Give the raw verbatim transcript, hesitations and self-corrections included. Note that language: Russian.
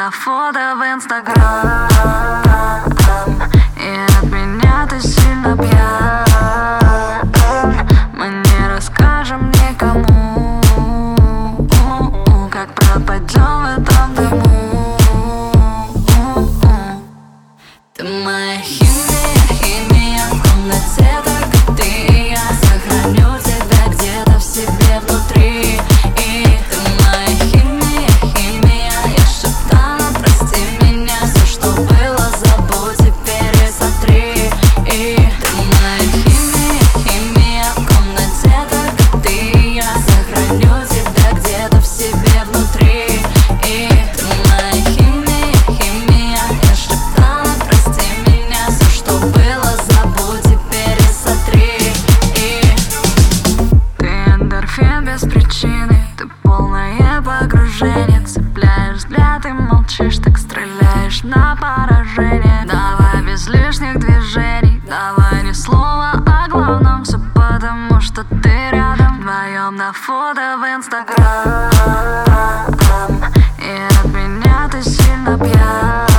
на фото в Инстаграм, и от меня ты сильно пьян. Мы не расскажем никому, как пропадем в этом дыму. Ты моя химия, химия в комнате, только ты и я. Сохраню тебя где-то в себе внутри. И ты моя химия, химия. Я шептала, прости меня, все, что было, забудь и пересмотри. И ты моя химия, химия в комнате, только ты и я. Сохраню тебя где-то в себе внутри. И ты моя химия, химия. Я шептала, прости меня, все, что было, забудь и пересмотри. И ты эндорфин без причины, ты полное погружение. Цепляешь взгляд и молчишь, так стреляешь на поражение. Давай без лишних движений, давай ни слова о главном. Все потому, что ты рядом. Вдвоем на фото в Инстаграм, и от меня ты сильно пьян.